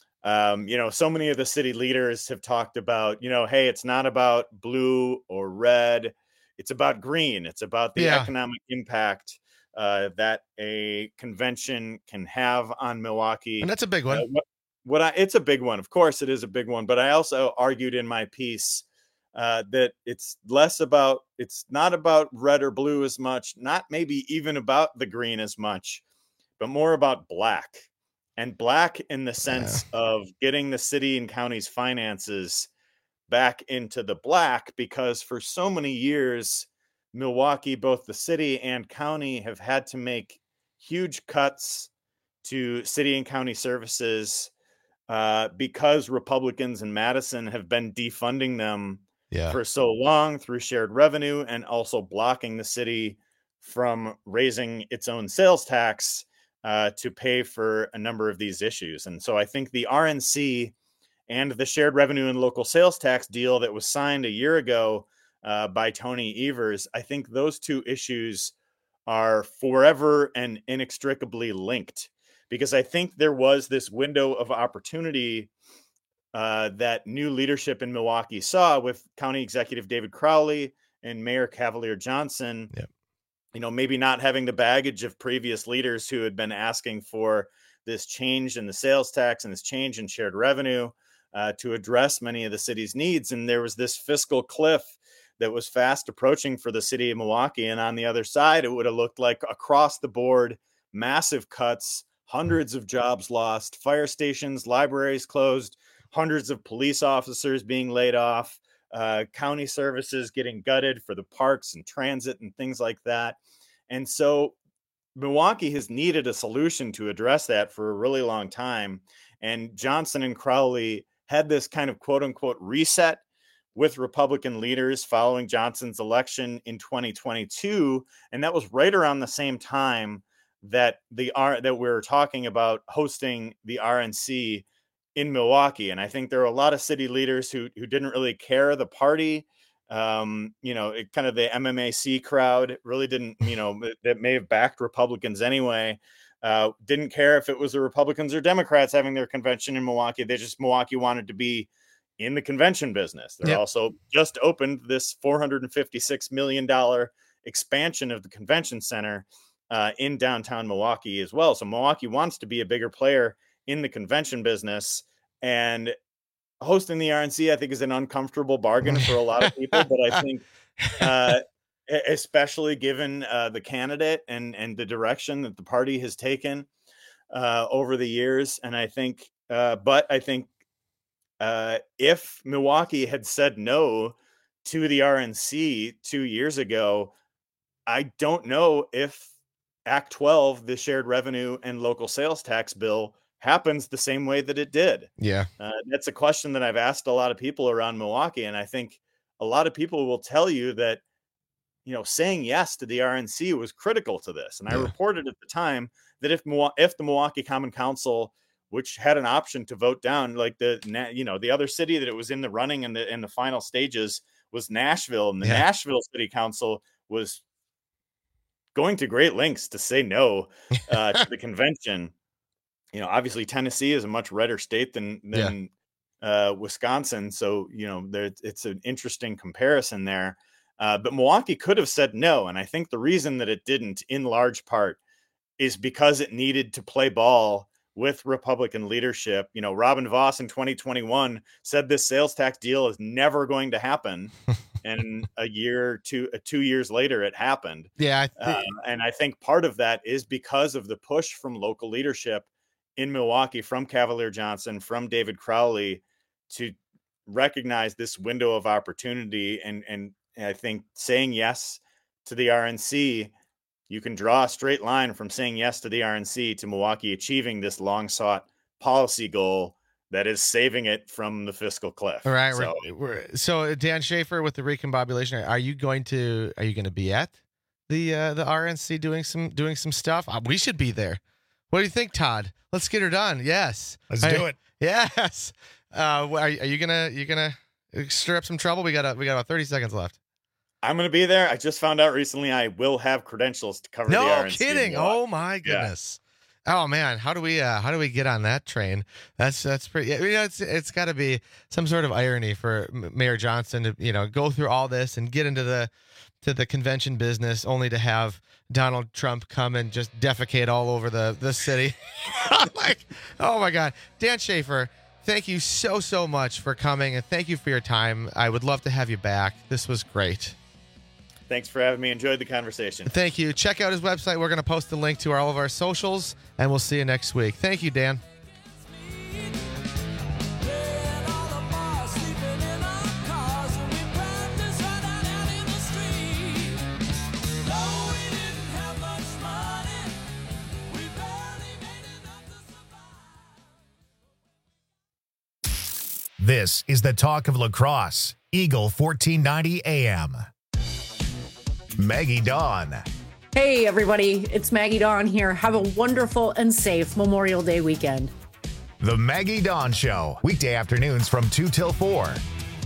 S16: So many of the city leaders have talked about, hey, it's not about blue or red, it's about green. It's about the economic impact that a convention can have on Milwaukee,
S14: and that's a big one.
S16: It's a big one. Of course, it is a big one. But I also argued in my piece that it's not about red or blue as much, not maybe even about the green as much, but more about black. And black in the sense of getting the city and county's finances back into the black, because for so many years, Milwaukee, both the city and county, have had to make huge cuts to city and county services because Republicans in Madison have been defunding them for so long through shared revenue, and also blocking the city from raising its own sales tax to pay for a number of these issues. And so I think the RNC and the shared revenue and local sales tax deal that was signed a year ago by Tony Evers, I think those two issues are forever and inextricably linked, because I think there was this window of opportunity that new leadership in Milwaukee saw with County Executive David Crowley and Mayor Cavalier Johnson. Maybe not having the baggage of previous leaders who had been asking for this change in the sales tax and this change in shared revenue to address many of the city's needs. And there was this fiscal cliff that was fast approaching for the city of Milwaukee. And on the other side, it would have looked like across the board, massive cuts, hundreds of jobs lost, fire stations, libraries closed, hundreds of police officers being laid off, county services getting gutted for the parks and transit and things like that. And so Milwaukee has needed a solution to address that for a really long time. And Johnson and Crowley had this kind of quote unquote reset with Republican leaders following Johnson's election in 2022. And that was right around the same time that that we're talking about hosting the RNC in Milwaukee. And I think there are a lot of city leaders who didn't really care. The party, kind of the MMAC crowd really didn't, that may have backed Republicans anyway, didn't care if it was the Republicans or Democrats having their convention in Milwaukee. Milwaukee wanted to be in the convention business. They're also just opened this $456 million expansion of the convention center in downtown Milwaukee as well. So Milwaukee wants to be a bigger player in the convention business, and hosting the RNC, I think, is an uncomfortable bargain for a lot of people. But I think, especially given the candidate and the direction that the party has taken over the years, and I think, if Milwaukee had said no to the RNC 2 years ago, I don't know if Act 12, the shared revenue and local sales tax bill, happens the same way that it did.
S14: Yeah.
S16: That's a question that I've asked a lot of people around Milwaukee. And I think a lot of people will tell you that, saying yes to the RNC was critical to this. And I reported at the time that if the Milwaukee Common Council, which had an option to vote down, like the other city that it was in the running in the final stages was Nashville, and the Nashville City Council was going to great lengths to say no to the convention. Obviously Tennessee is a much redder state than Wisconsin. So, it's an interesting comparison there. But Milwaukee could have said no. And I think the reason that it didn't, in large part, is because it needed to play ball with Republican leadership. Robin Vos in 2021 said this sales tax deal is never going to happen. And 2 years later, it happened.
S14: Yeah.
S16: And I think part of that is because of the push from local leadership in Milwaukee, from Cavalier Johnson, from David Crowley, to recognize this window of opportunity. And I think saying yes to the RNC, you can draw a straight line from saying yes to the RNC to Milwaukee achieving this long sought policy goal that is saving it from the fiscal cliff.
S14: All right.
S16: So,
S14: So Dan Schaefer with the Recombobulation, are you going to be at the RNC doing some stuff? We should be there. What do you think, Todd? Let's get her done. Yes.
S2: Let's do it.
S14: Yes. Are you gonna stir up some trouble? We got about 30 seconds left.
S16: I'm going to be there. I just found out recently I will have credentials to cover the RNC.
S14: No kidding. Oh my goodness. Yeah. Oh man, how do we get on that train? That's pretty. It's got to be some sort of irony for Mayor Johnson to go through all this and get into the convention business, only to have Donald Trump come and just defecate all over the city. Like, oh my God, Dan Schaefer, thank you so much for coming, and thank you for your time. I would love to have you back. This was great.
S16: Thanks for having me. Enjoyed the conversation.
S14: Thank you. Check out his website. We're going to post the link to all of our socials, and we'll see you next week. Thank you, Dan.
S2: This is the talk of La Crosse, Eagle 1490 AM. Maggie Dawn.
S25: Hey, everybody. It's Maggie Dawn here. Have a wonderful and safe Memorial Day weekend.
S2: The Maggie Dawn Show, weekday afternoons from 2 till 4.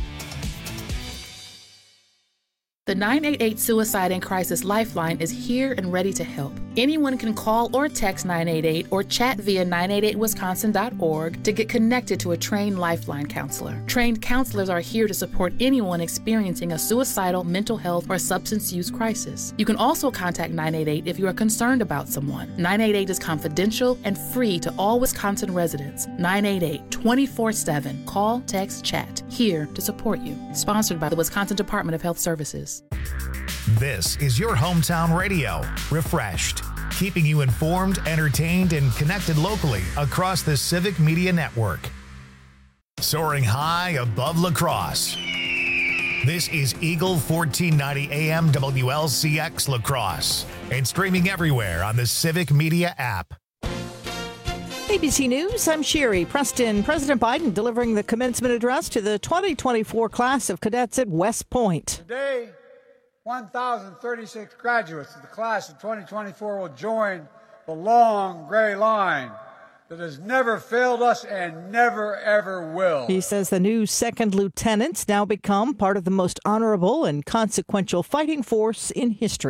S8: The 988 Suicide and Crisis Lifeline is here and ready to help. Anyone can call or text 988 or chat via 988wisconsin.org to get connected to a trained Lifeline counselor. Trained counselors are here to support anyone experiencing a suicidal, mental health, or substance use crisis. You can also contact 988 if you are concerned about someone. 988 is confidential and free to all Wisconsin residents. 988 24/7. Call, text, chat. Here to support you. Sponsored by the Wisconsin Department of Health Services.
S2: This is your hometown radio, refreshed, keeping you informed, entertained, and connected locally across the Civic Media Network. Soaring high above La Crosse. This is Eagle 1490 AM WLCX La Crosse, and streaming everywhere on the Civic Media app.
S1: ABC News, I'm Sherry Preston. President Biden delivering the commencement address to the 2024 class of cadets at West Point.
S9: Today, 1,036 graduates of the class of 2024 will join the long gray line that has never failed us and never, ever will.
S1: He says the new second lieutenants now become part of the most honorable and consequential fighting force in history.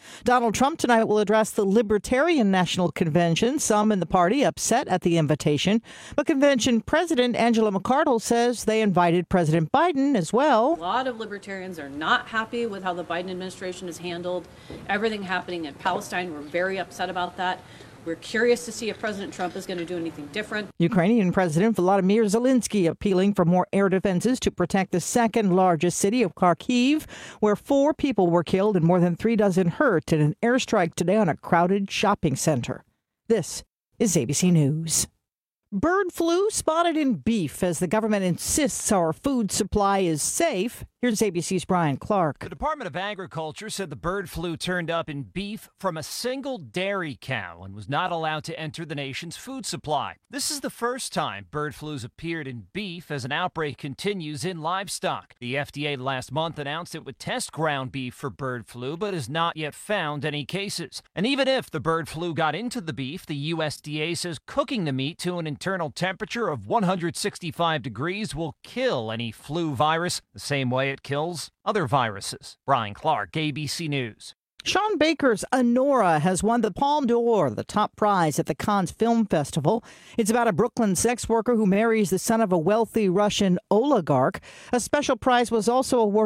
S1: Donald Trump tonight will address the Libertarian National Convention. Some in the party upset at the invitation. But convention president Angela McArdle says they invited President Biden as well.
S10: A lot of libertarians are not happy with how the Biden administration has handled everything happening in Palestine. We're very upset about that. We're curious to see if President Trump is going to do anything different.
S1: Ukrainian President Volodymyr Zelensky appealing for more air defenses to protect the second largest city of Kharkiv, where 4 people were killed and more than 3 dozen hurt in an airstrike today on a crowded shopping center. This is ABC News. Bird flu spotted in beef as the government insists our food supply is safe. Here's ABC's Brian Clark.
S11: The Department of Agriculture said the bird flu turned up in beef from a single dairy cow and was not allowed to enter the nation's food supply. This is the first time bird flu's appeared in beef as an outbreak continues in livestock. The FDA last month announced it would test ground beef for bird flu, but has not yet found any cases. And even if the bird flu got into the beef, the USDA says cooking the meat to an internal temperature of 165 degrees will kill any flu virus the same way it kills other viruses. Brian Clark, ABC News.
S1: Sean Baker's Anora has won the Palme d'Or, the top prize at the Cannes Film Festival. It's about a Brooklyn sex worker who marries the son of a wealthy Russian oligarch. A special prize was also awarded